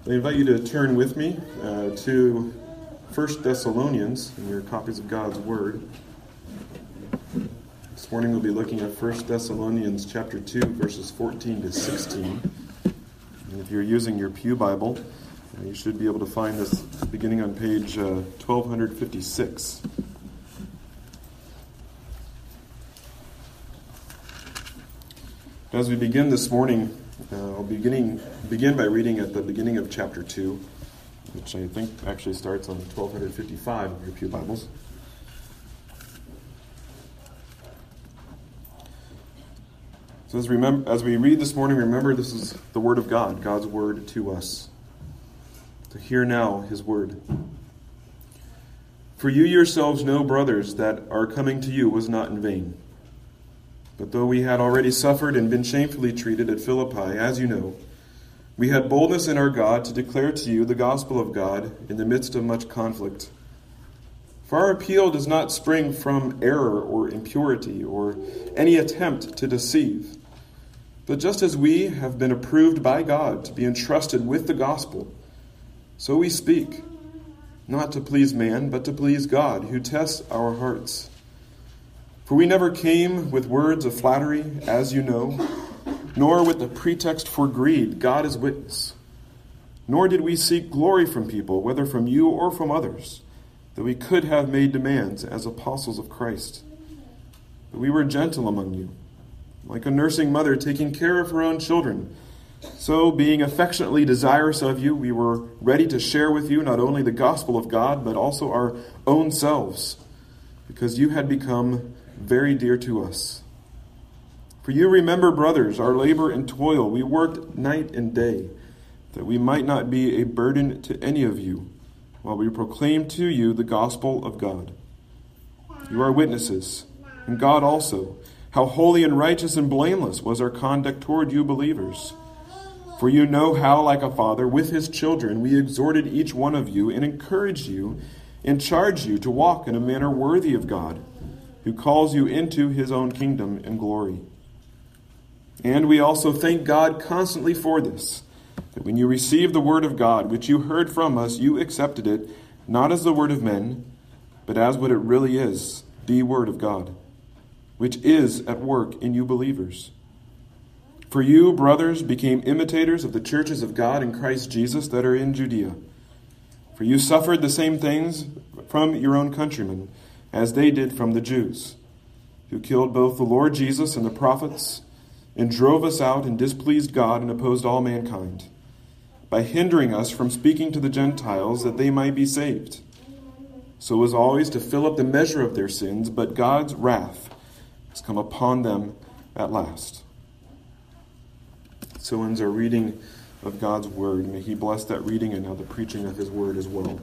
I invite you to turn with me to 1 Thessalonians in your copies of God's Word. This morning we'll be looking at 1 Thessalonians chapter 2, verses 14 to 16. And if you're using your Pew Bible, you should be able to find this beginning on page 1256. As we begin this morning, I'll begin by reading at the beginning of chapter 2, which I think actually starts on 1255 of your Pew Bibles. So as we read this morning, remember this is the Word of God, God's Word to us. To hear now His Word. For you yourselves know, brothers, that our coming to you was not in vain. But though we had already suffered and been shamefully treated at Philippi, as you know, we had boldness in our God to declare to you the gospel of God in the midst of much conflict. For our appeal does not spring from error or impurity or any attempt to deceive. But just as we have been approved by God to be entrusted with the gospel, so we speak, not to please man, but to please God, who tests our hearts. For we never came with words of flattery, as you know, nor with the pretext for greed, God is witness. Nor did we seek glory from people, whether from you or from others, that we could have made demands as apostles of Christ. But we were gentle among you, like a nursing mother taking care of her own children. So, being affectionately desirous of you, we were ready to share with you not only the gospel of God, but also our own selves, because you had become very dear to us. For you remember, brothers, our labor and toil. We worked night and day, that we might not be a burden to any of you, while we proclaim to you the gospel of God. You are witnesses, and God also, how holy and righteous and blameless was our conduct toward you believers. For you know how, like a father with his children, we exhorted each one of you and encouraged you and charged you to walk in a manner worthy of God, who calls you into his own kingdom and glory. And we also thank God constantly for this, that when you received the word of God, which you heard from us, you accepted it, not as the word of men, but as what it really is, the word of God, which is at work in you believers. For you, brothers, became imitators of the churches of God in Christ Jesus that are in Judea. For you suffered the same things from your own countrymen, as they did from the Jews, who killed both the Lord Jesus and the prophets, and drove us out and displeased God and opposed all mankind, by hindering us from speaking to the Gentiles that they might be saved. So as always to fill up the measure of their sins, but God's wrath has come upon them at last. So ends our reading of God's word. May he bless that reading and now the preaching of his word as well.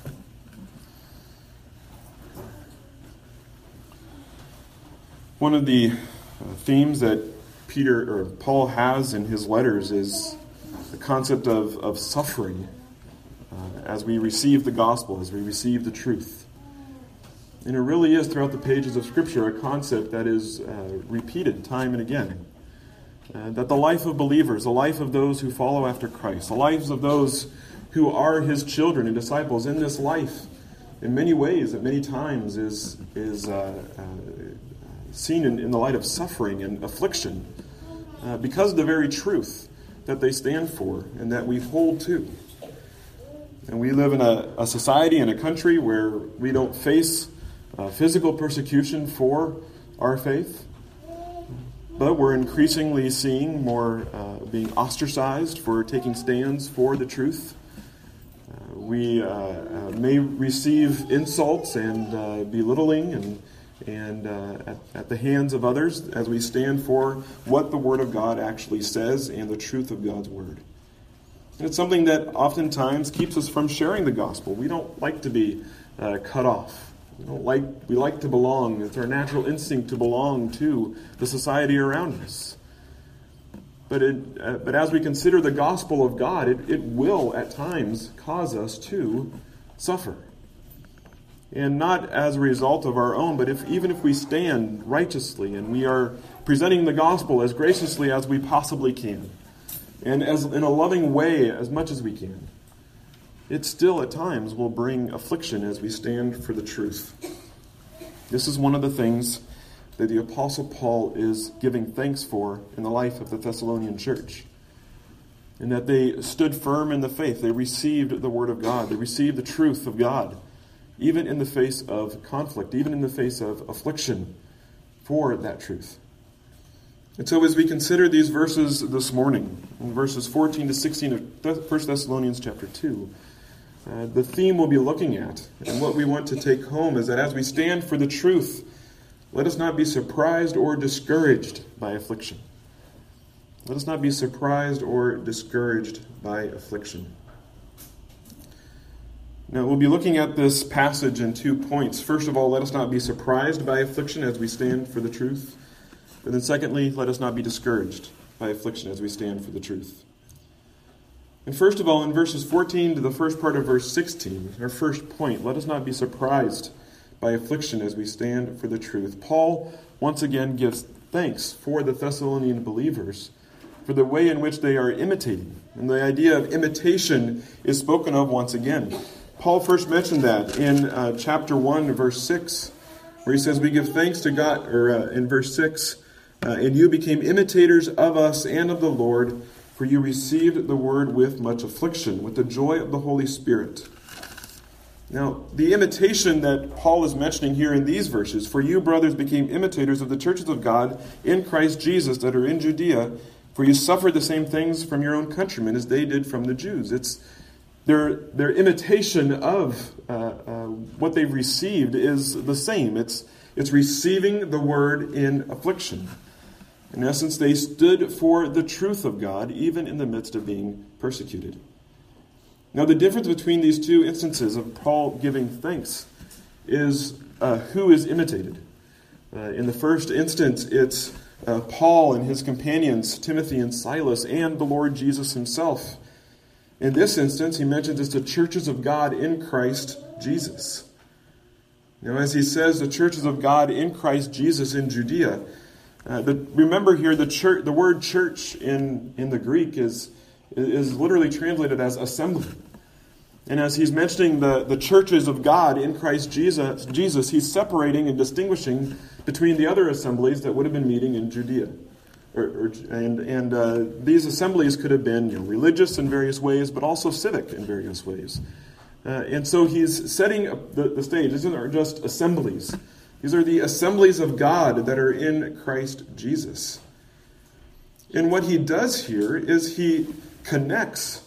One of the themes that Paul has in his letters is the concept of suffering as we receive the gospel, as we receive the truth. And it really is, throughout the pages of Scripture, a concept that is repeated time and again. That the life of believers, the life of those who follow after Christ, the lives of those who are his children and disciples in this life, in many ways, at many times, is seen in the light of suffering and affliction because of the very truth that they stand for and that we hold to. And we live in a society and a country where we don't face physical persecution for our faith, but we're increasingly seeing more being ostracized for taking stands for the truth. We may receive insults and belittling and at the hands of others as we stand for what the Word of God actually says and the truth of God's Word. And it's something that oftentimes keeps us from sharing the gospel. We don't like to be cut off. We like to belong. It's our natural instinct to belong to the society around us. But as we consider the gospel of God, it will at times cause us to suffer. And not as a result of our own, but even if we stand righteously and we are presenting the gospel as graciously as we possibly can, and as in a loving way as much as we can, it still at times will bring affliction as we stand for the truth. This is one of the things that the Apostle Paul is giving thanks for in the life of the Thessalonian church. And that they stood firm in the faith. They received the Word of God. They received the truth of God, even in the face of conflict, even in the face of affliction for that truth. And so as we consider these verses this morning, in verses 14 to 16 of 1 Thessalonians chapter 2, the theme we'll be looking at, and what we want to take home, is that as we stand for the truth, let us not be surprised or discouraged by affliction. Let us not be surprised or discouraged by affliction. Now, we'll be looking at this passage in 2 points. First of all, let us not be surprised by affliction as we stand for the truth. And then secondly, let us not be discouraged by affliction as we stand for the truth. And first of all, in verses 14 to the first part of verse 16, our first point, let us not be surprised by affliction as we stand for the truth. Paul once again gives thanks for the Thessalonian believers for the way in which they are imitating. And the idea of imitation is spoken of once again. Paul first mentioned that in chapter 1, verse 6, where he says, we give thanks to God, or in verse 6, and you became imitators of us and of the Lord, for you received the word with much affliction, with the joy of the Holy Spirit. Now, the imitation that Paul is mentioning here in these verses, for you, brothers, became imitators of the churches of God in Christ Jesus that are in Judea, for you suffered the same things from your own countrymen as they did from the Jews. It's their imitation of what they've received is the same. It's receiving the word in affliction. In essence, they stood for the truth of God, even in the midst of being persecuted. Now, the difference between these two instances of Paul giving thanks is who is imitated. In the first instance, it's Paul and his companions, Timothy and Silas, and the Lord Jesus himself. In this instance, he mentions it's the churches of God in Christ Jesus. Now, as he says, the churches of God in Christ Jesus in Judea, remember here, the word church in the Greek is literally translated as assembly. And as he's mentioning the churches of God in Christ Jesus, he's separating and distinguishing between the other assemblies that would have been meeting in Judea. And these assemblies could have been religious in various ways, but also civic in various ways. And so he's setting up the stage. These aren't just assemblies. These are the assemblies of God that are in Christ Jesus. And what he does here is he connects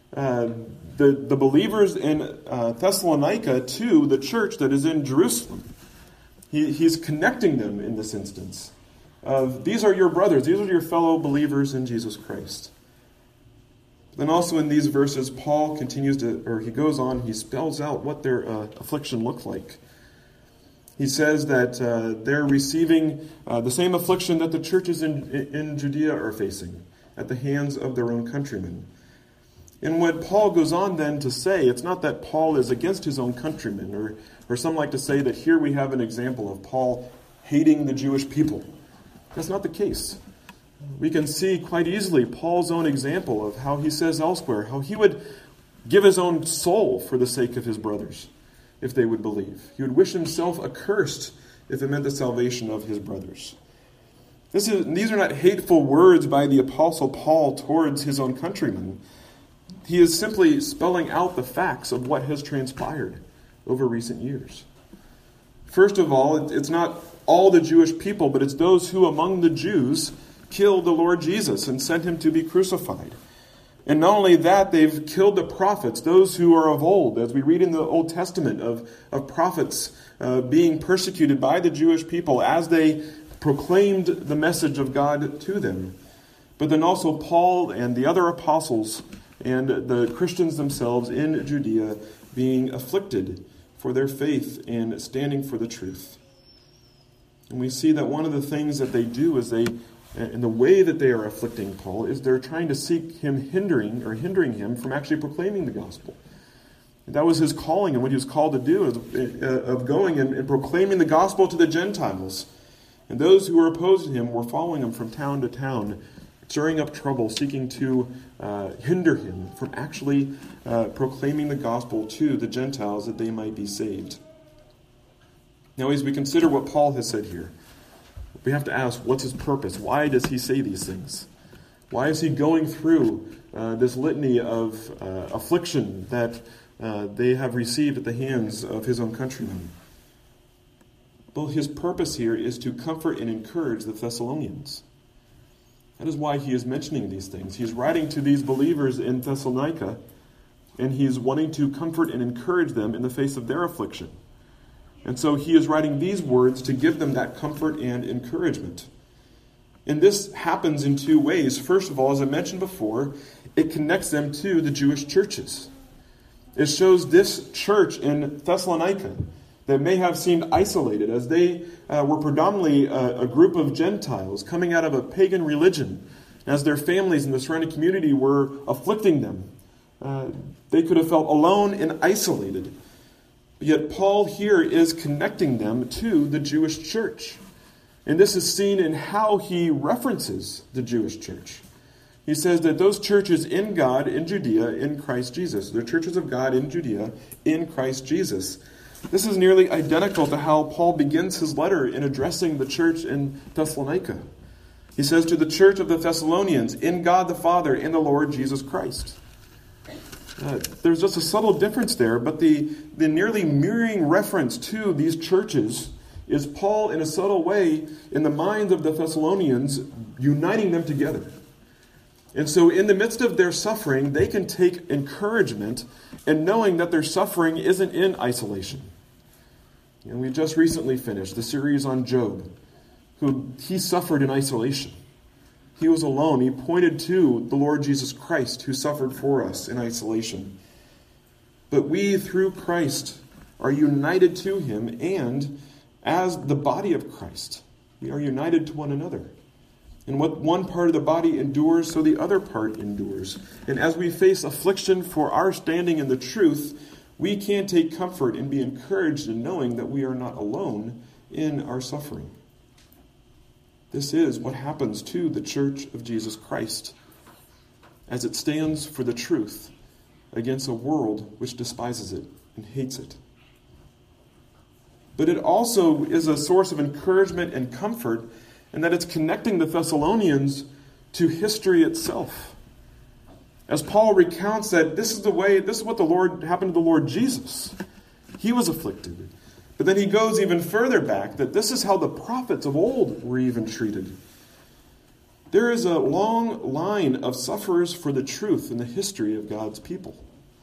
the believers in Thessalonica to the church that is in Jerusalem. He's connecting them in this instance. These are your brothers, these are your fellow believers in Jesus Christ. Then also in these verses, Paul he goes on, he spells out what their affliction looked like. He says that they're receiving the same affliction that the churches in Judea are facing at the hands of their own countrymen. And what Paul goes on then to say, it's not that Paul is against his own countrymen, or some like to say that here we have an example of Paul hating the Jewish people. That's not the case. We can see quite easily Paul's own example of how he says elsewhere, how he would give his own soul for the sake of his brothers, if they would believe. He would wish himself accursed if it meant the salvation of his brothers. These are not hateful words by the Apostle Paul towards his own countrymen. He is simply spelling out the facts of what has transpired over recent years. First of all, it's not all the Jewish people, but it's those who among the Jews killed the Lord Jesus and sent him to be crucified. And not only that, they've killed the prophets, those who are of old, as we read in the Old Testament of prophets being persecuted by the Jewish people as they proclaimed the message of God to them. But then also Paul and the other apostles and the Christians themselves in Judea being afflicted for their faith in standing for the truth. And we see that one of the things that they do is in the way that they are afflicting Paul, is they're trying to seek him hindering him from actually proclaiming the gospel. And that was his calling, and what he was called to do of going and proclaiming the gospel to the Gentiles. And those who were opposed to him were following him from town to town stirring up trouble, seeking to hinder him from actually proclaiming the gospel to the Gentiles that they might be saved. Now, as we consider what Paul has said here, we have to ask, what's his purpose? Why does he say these things? Why is he going through this litany of affliction that they have received at the hands of his own countrymen? Well, his purpose here is to comfort and encourage the Thessalonians. That is why he is mentioning these things. He's writing to these believers in Thessalonica, and he's wanting to comfort and encourage them in the face of their affliction. And so he is writing these words to give them that comfort and encouragement. And this happens in two ways. First of all, as I mentioned before, it connects them to the Jewish churches. It shows this church in Thessalonica that may have seemed isolated, as they were predominantly a group of Gentiles coming out of a pagan religion, as their families in the surrounding community were afflicting them. They could have felt alone and isolated. Yet Paul here is connecting them to the Jewish church. And this is seen in how he references the Jewish church. He says that those churches in God, in Judea, in Christ Jesus. They're churches of God in Judea, in Christ Jesus. This is nearly identical to how Paul begins his letter in addressing the church in Thessalonica. He says to the church of the Thessalonians, in God the Father and the Lord Jesus Christ. There's just a subtle difference there, but the nearly mirroring reference to these churches is Paul, in a subtle way, in the minds of the Thessalonians, uniting them together. And so in the midst of their suffering, they can take encouragement in knowing that their suffering isn't in isolation. And we just recently finished the series on Job, who he suffered in isolation. He was alone. He pointed to the Lord Jesus Christ, who suffered for us in isolation. But we, through Christ, are united to him, and as the body of Christ, we are united to one another. And what one part of the body endures, so the other part endures. And as we face affliction for our standing in the truth, we can take comfort and be encouraged in knowing that we are not alone in our suffering. This is what happens to the Church of Jesus Christ as it stands for the truth against a world which despises it and hates it. But it also is a source of encouragement and comfort in that it's connecting the Thessalonians to history itself. As Paul recounts that this is what the Lord happened to the Lord Jesus. He was afflicted. But then he goes even further back, that this is how the prophets of old were even treated. There is a long line of sufferers for the truth in the history of God's people.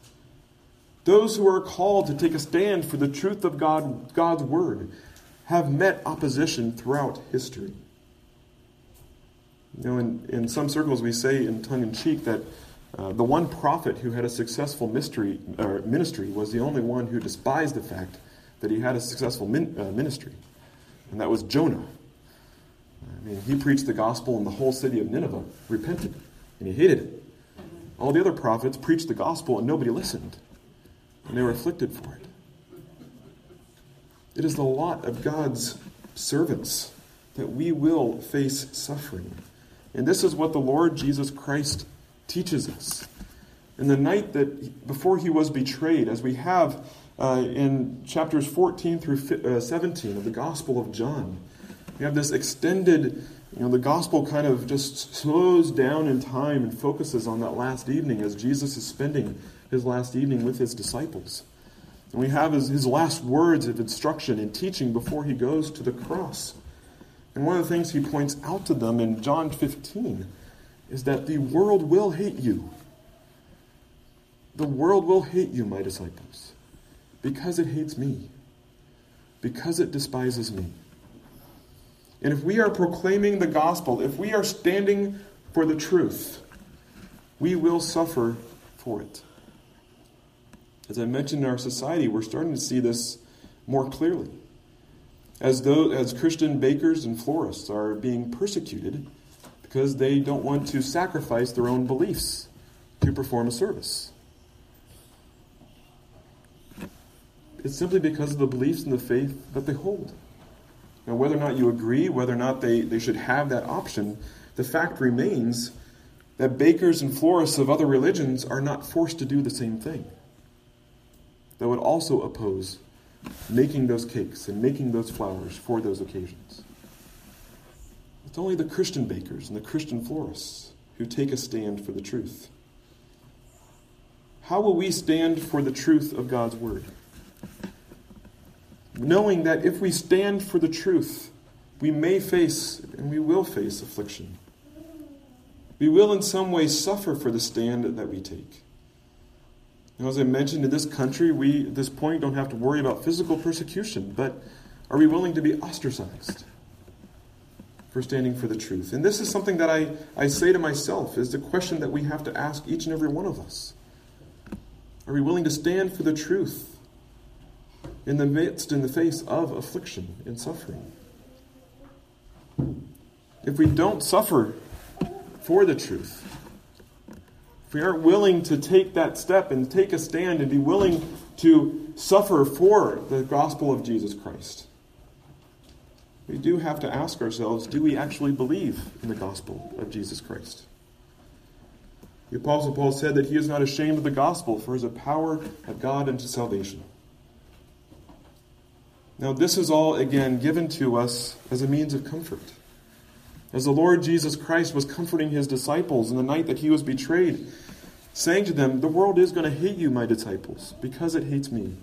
Those who are called to take a stand for the truth of God's word have met opposition throughout history. You know, in some circles we say in tongue-in-cheek that the one prophet who had a successful ministry was the only one who despised the fact that he had a successful ministry, and that was Jonah. I mean, he preached the gospel and the whole city of Nineveh repented, and he hated it. All the other prophets preached the gospel and nobody listened, and they were afflicted for it. It is the lot of God's servants that we will face suffering. And this is what the Lord Jesus Christ teaches us. In the night that before he was betrayed, as we have in chapters 14 through 17 of the Gospel of John, we have this extended, the gospel kind of just slows down in time and focuses on that last evening as Jesus is spending his last evening with his disciples. And we have his last words of instruction and teaching before he goes to the cross. And one of the things he points out to them in John 15 is that the world will hate you. The world will hate you, my disciples, because it hates me, because it despises me. And if we are proclaiming the gospel, if we are standing for the truth, we will suffer for it. As I mentioned in our society, we're starting to see this more clearly. As Christian bakers and florists are being persecuted because they don't want to sacrifice their own beliefs to perform a service. It's simply because of the beliefs and the faith that they hold. Now, whether or not you agree, whether or not they should have that option, the fact remains that bakers and florists of other religions are not forced to do the same thing. That would also oppose making those cakes and making those flowers for those occasions. It's only the Christian bakers and the Christian florists who take a stand for the truth. How will we stand for the truth of God's word? Knowing that if we stand for the truth, we may face and we will face affliction. We will in some way suffer for the stand that we take. Now, as I mentioned, in this country, we at this point don't have to worry about physical persecution, but are we willing to be ostracized for standing for the truth? And this is something that I say to myself, is the question that we have to ask each and every one of us. Are we willing to stand for the truth in the face of affliction and suffering? If we don't suffer for the truth, if we aren't willing to take that step and take a stand and be willing to suffer for the gospel of Jesus Christ, we do have to ask ourselves, do we actually believe in the gospel of Jesus Christ? The Apostle Paul said that he is not ashamed of the gospel, for it is a power of God unto salvation. Now, this is all, again, given to us as a means of comfort. As the Lord Jesus Christ was comforting his disciples in the night that he was betrayed, saying to them, the world is going to hate you, my disciples, because it hates me.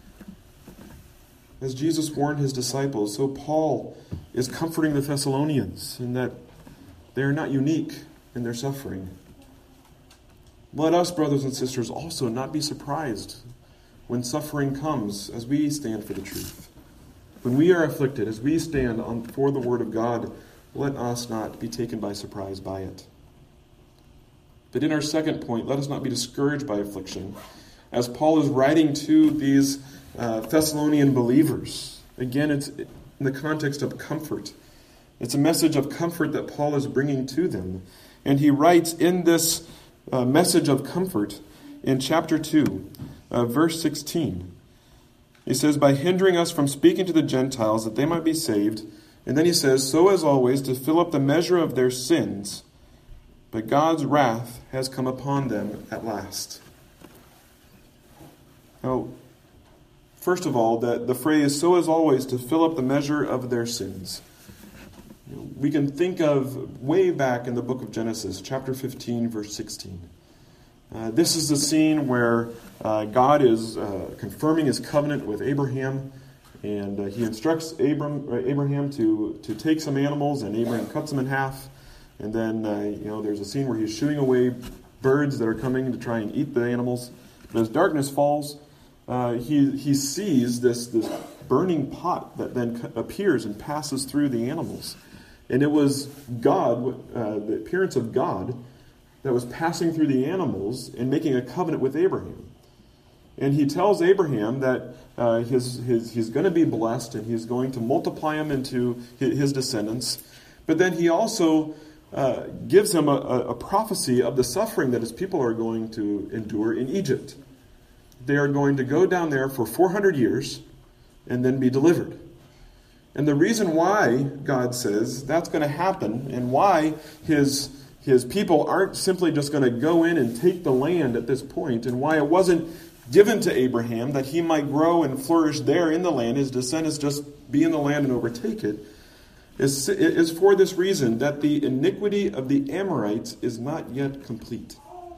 As Jesus warned his disciples, so Paul is comforting the Thessalonians in that they are not unique in their suffering. Let us, brothers and sisters, also not be surprised when suffering comes as we stand for the truth. When we are afflicted, as we stand for the word of God, let us not be taken by surprise by it. But in our second point, let us not be discouraged by affliction. As Paul is writing to these Thessalonian believers, again, it's in the context of comfort. It's a message of comfort that Paul is bringing to them. And he writes in this message of comfort in chapter 2, verse 16. He says, by hindering us from speaking to the Gentiles that they might be saved. And then he says, so as always, to fill up the measure of their sins. But God's wrath has come upon them at last. Now, first of all, the phrase, so as always, to fill up the measure of their sins. We can think of way back in the book of Genesis, chapter 15, verse 16. This is the scene where God is confirming his covenant with Abraham, and he instructs Abraham to take some animals, and Abraham cuts them in half. And then there's a scene where he's shooing away birds that are coming to try and eat the animals. But as darkness falls, he sees this burning pot that then appears and passes through the animals. And it was God, the appearance of God, that was passing through the animals and making a covenant with Abraham. And he tells Abraham that he's going to be blessed and he's going to multiply him into his descendants. But then he also gives him a prophecy of the suffering that his people are going to endure in Egypt. They are going to go down there for 400 years and then be delivered. And the reason why God says that's going to happen and why his people aren't simply just going to go in and take the land at this point, and why it wasn't given to Abraham that he might grow and flourish there in the land, his descendants just be in the land and overtake it, is for this reason, that the iniquity of the Amorites is not yet complete.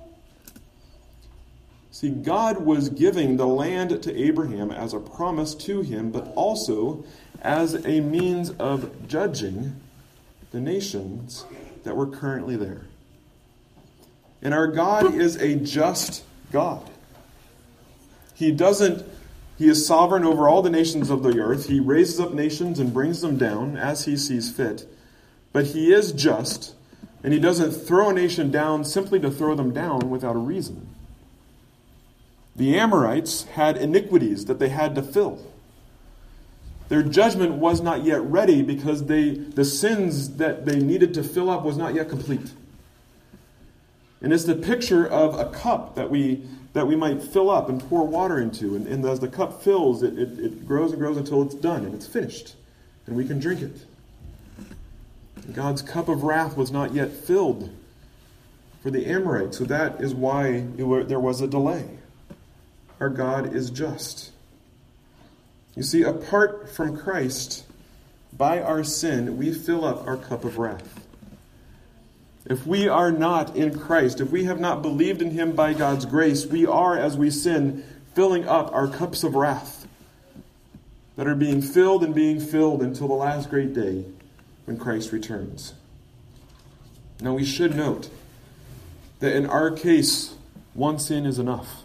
See, God was giving the land to Abraham as a promise to him, but also as a means of judging the nations that were currently there. And our God is a just God. He is sovereign over all the nations of the earth. He raises up nations and brings them down as he sees fit. But he is just, and he doesn't throw a nation down simply to throw them down without a reason. The Amorites had iniquities that they had to fill. Their judgment was not yet ready because the sins that they needed to fill up was not yet complete. And it's the picture of a cup that we might fill up and pour water into. And as the cup fills, it grows and grows until it's done and it's finished. And we can drink it. God's cup of wrath was not yet filled for the Amorites, so that is why there was a delay. Our God is just. You see, apart from Christ, by our sin, we fill up our cup of wrath. If we are not in Christ, if we have not believed in Him by God's grace, we are, as we sin, filling up our cups of wrath that are being filled and being filled until the last great day when Christ returns. Now we should note that in our case, one sin is enough.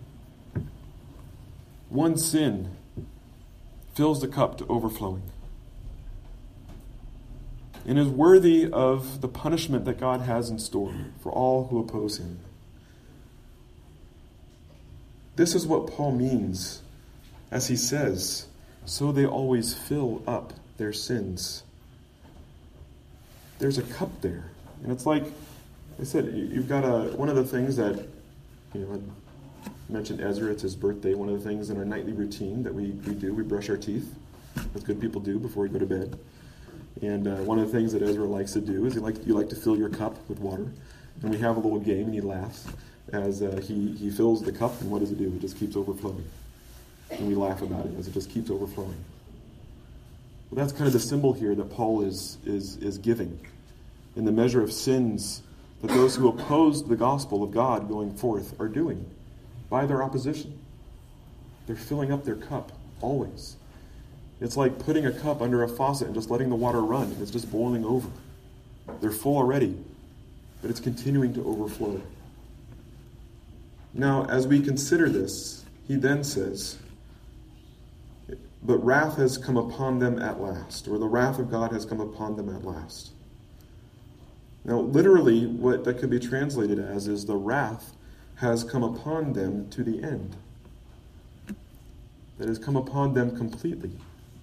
One sin fills the cup to overflowing and is worthy of the punishment that God has in store for all who oppose Him. This is what Paul means as he says, so they always fill up their sins. There's a cup there. And it's like I said, you've got one of the things that, I mentioned Ezra, it's his birthday. One of the things in our nightly routine that we do, we brush our teeth, as good people do before we go to bed. And one of the things that Ezra likes to do is you like to fill your cup with water. And we have a little game, and he laughs as he fills the cup, and what does it do? It just keeps overflowing. And we laugh about it as it just keeps overflowing. Well, that's kind of the symbol here that Paul is giving in the measure of sins that those who oppose the gospel of God going forth are doing by their opposition. They're filling up their cup always. It's like putting a cup under a faucet and just letting the water run. It's just boiling over. They're full already, but it's continuing to overflow. Now, as we consider this, he then says, but wrath has come upon them at last, or the wrath of God has come upon them at last. Now, literally, what that could be translated as is the wrath has come upon them to the end. That has come upon them completely.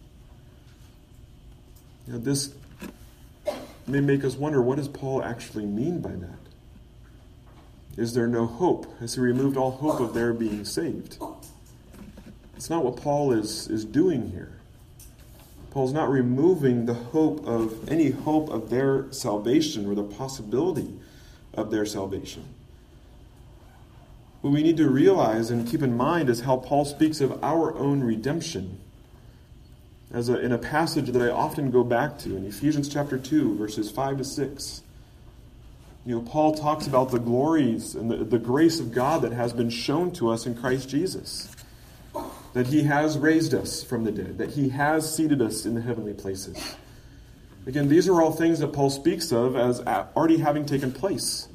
Now, this may make us wonder, what does Paul actually mean by that? Is there no hope? Has he removed all hope of their being saved? It's not what Paul is doing here. Paul's not removing the hope of any hope of their salvation or the possibility of their salvation. What we need to realize and keep in mind is how Paul speaks of our own redemption. In a passage that I often go back to in Ephesians chapter 2, verses 5 to 6. Paul talks about the glories and the grace of God that has been shown to us in Christ Jesus. That He has raised us from the dead. That He has seated us in the heavenly places. Again, these are all things that Paul speaks of as already having taken place.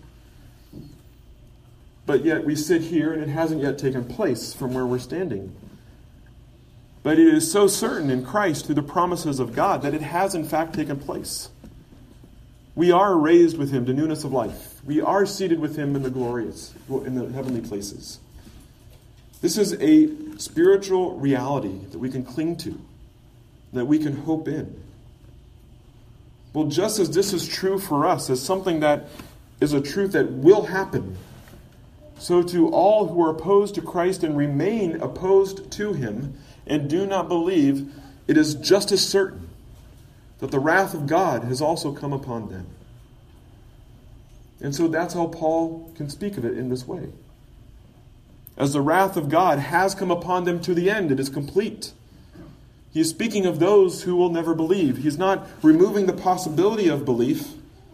But yet we sit here and it hasn't yet taken place from where we're standing. But it is so certain in Christ through the promises of God that it has in fact taken place. We are raised with Him to newness of life. We are seated with Him in the heavenly places. This is a spiritual reality that we can cling to, that we can hope in. Well, just as this is true for us, as something that is a truth that will happen, so to all who are opposed to Christ and remain opposed to Him and do not believe, it is just as certain that the wrath of God has also come upon them. And so that's how Paul can speak of it in this way. As the wrath of God has come upon them to the end, it is complete. He is speaking of those who will never believe. He's not removing the possibility of belief,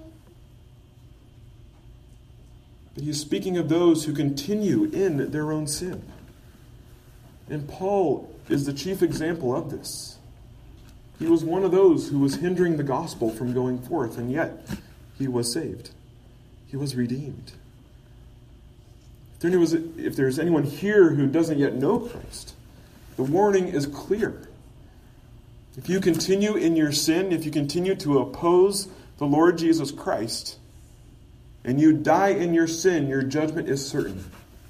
but he's speaking of those who continue in their own sin. And Paul is the chief example of this. He was one of those who was hindering the gospel from going forth, and yet he was saved. He was redeemed. If there's anyone here who doesn't yet know Christ, the warning is clear. If you continue in your sin, if you continue to oppose the Lord Jesus Christ, and you die in your sin, your judgment is certain.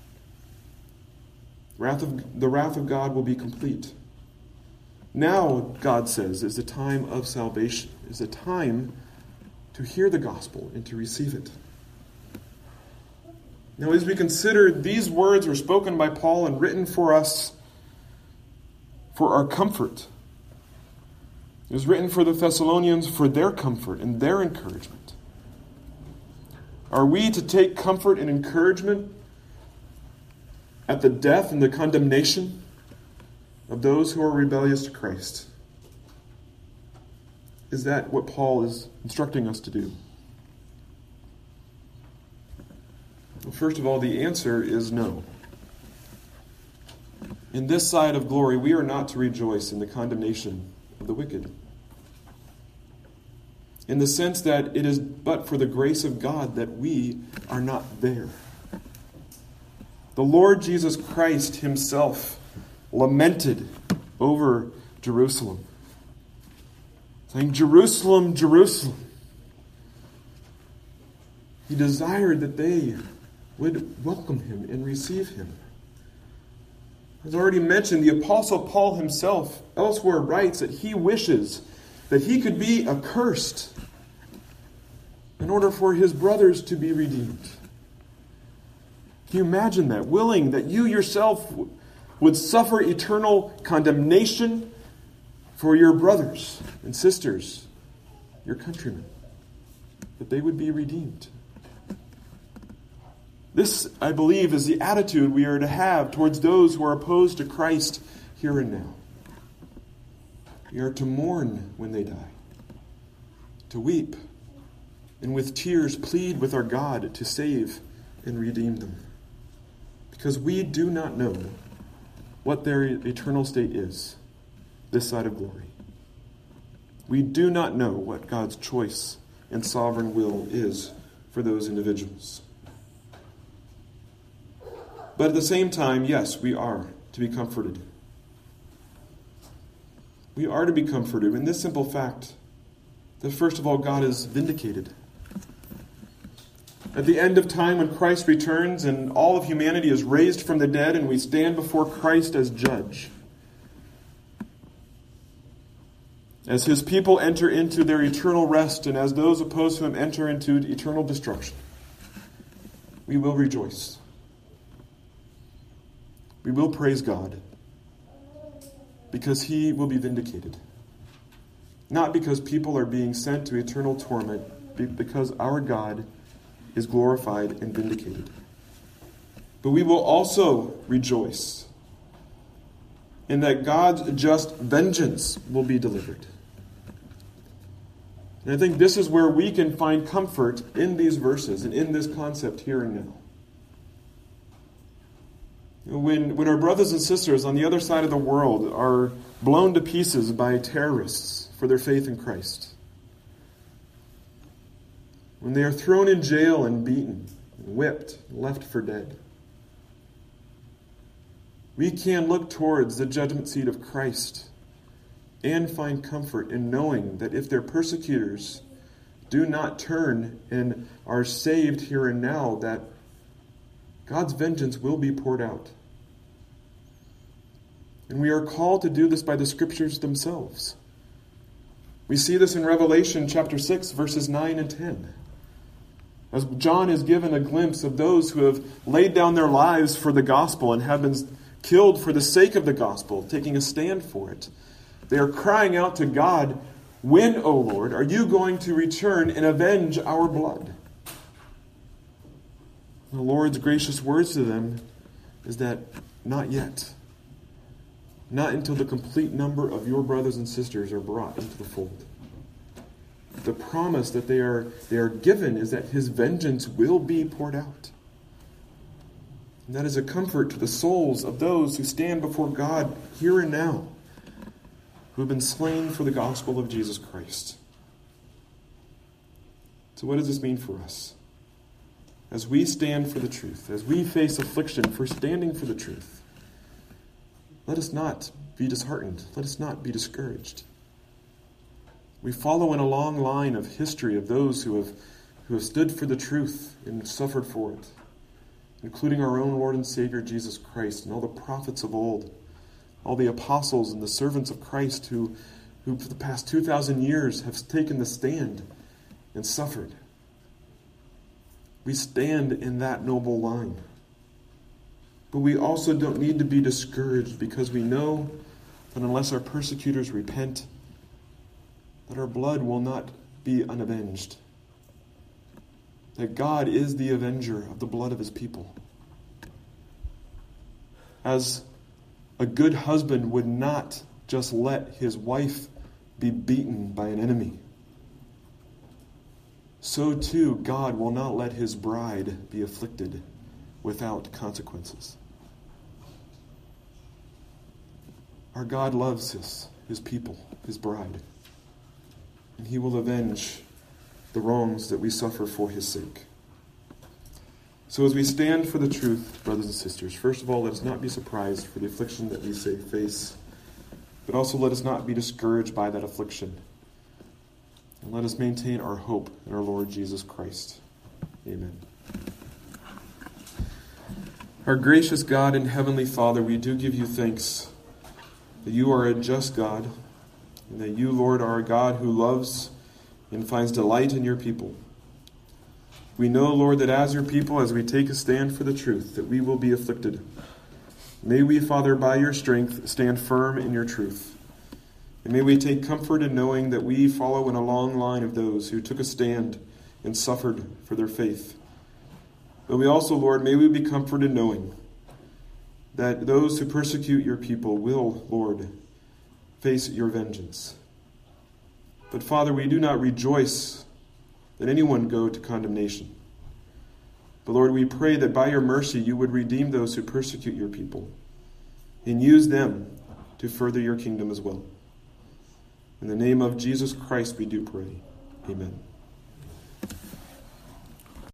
The wrath of God will be complete. Now, God says, is the time of salvation, is the time to hear the gospel and to receive it. Now, as we consider these words were spoken by Paul and written for us for our comfort, It was written for the Thessalonians for their comfort and their encouragement. Are we to take comfort and encouragement at the death and the condemnation of those who are rebellious to Christ? Is that what Paul is instructing us to do? Well, first of all, the answer is no. In this side of glory, we are not to rejoice in the condemnation of the wicked, in the sense that it is but for the grace of God that we are not there. The Lord Jesus Christ himself lamented over Jerusalem, saying, "Jerusalem, Jerusalem." He desired that they would welcome him and receive him. As already mentioned, the Apostle Paul himself elsewhere writes that he wishes that he could be accursed in order for his brothers to be redeemed. Can you imagine that? Willing that you yourself would suffer eternal condemnation for your brothers and sisters, your countrymen, that they would be redeemed. This, I believe, is the attitude we are to have towards those who are opposed to Christ here and now. We are to mourn when they die, to weep, and with tears plead with our God to save and redeem them. Because we do not know what their eternal state is this side of glory. We do not know what God's choice and sovereign will is for those individuals. But at the same time, yes, we are to be comforted. We are to be comforted in this simple fact that first of all, God is vindicated. At the end of time, when Christ returns and all of humanity is raised from the dead and we stand before Christ as judge, as his people enter into their eternal rest and as those opposed to him enter into eternal destruction, we will rejoice. We will praise God because he will be vindicated. Not because people are being sent to eternal torment, because our God is glorified and vindicated. But we will also rejoice in that God's just vengeance will be delivered. And I think this is where we can find comfort in these verses and in this concept here and now. When our brothers and sisters on the other side of the world are blown to pieces by terrorists for their faith in Christ, when they are thrown in jail and beaten, and whipped, and left for dead, we can look towards the judgment seat of Christ and find comfort in knowing that if their persecutors do not turn and are saved here and now, that God's vengeance will be poured out. And we are called to do this by the Scriptures themselves. We see this in Revelation chapter 6, verses 9 and 10. As John is given a glimpse of those who have laid down their lives for the gospel and have been killed for the sake of the gospel, taking a stand for it. They are crying out to God, "When, O Lord, are you going to return and avenge our blood?" The Lord's gracious words to them is that, not yet. Not until the complete number of your brothers and sisters are brought into the fold. The promise that they are given is that his vengeance will be poured out. And that is a comfort to the souls of those who stand before God here and now, who have been slain for the gospel of Jesus Christ. So what does this mean for us? As we stand for the truth, as we face affliction for standing for the truth, let us not be disheartened. Let us not be discouraged. We follow in a long line of history of those who have stood for the truth and suffered for it, including our own Lord and Savior Jesus Christ and all the prophets of old, all the apostles and the servants of Christ who for the past 2,000 years have taken the stand and suffered. We stand in that noble line. But we also don't need to be discouraged because we know that unless our persecutors repent, that our blood will not be unavenged. That God is the avenger of the blood of his people. As a good husband would not just let his wife be beaten by an enemy, so too God will not let his bride be afflicted without consequences. Our God loves his people, his bride, and he will avenge the wrongs that we suffer for his sake. So as we stand for the truth, brothers and sisters, first of all, let us not be surprised for the affliction that we face, but also let us not be discouraged by that affliction. And let us maintain our hope in our Lord Jesus Christ. Amen. Our gracious God and Heavenly Father, we do give you thanks that you are a just God, and that you, Lord, are a God who loves and finds delight in your people. We know, Lord, that as your people, as we take a stand for the truth, that we will be afflicted. May we, Father, by your strength, stand firm in your truth. And may we take comfort in knowing that we follow in a long line of those who took a stand and suffered for their faith. But we also, Lord, may we be comforted knowing that those who persecute your people will, Lord, face your vengeance. But Father, we do not rejoice that anyone go to condemnation. But Lord, we pray that by your mercy you would redeem those who persecute your people and use them to further your kingdom as well. In the name of Jesus Christ we do pray. Amen.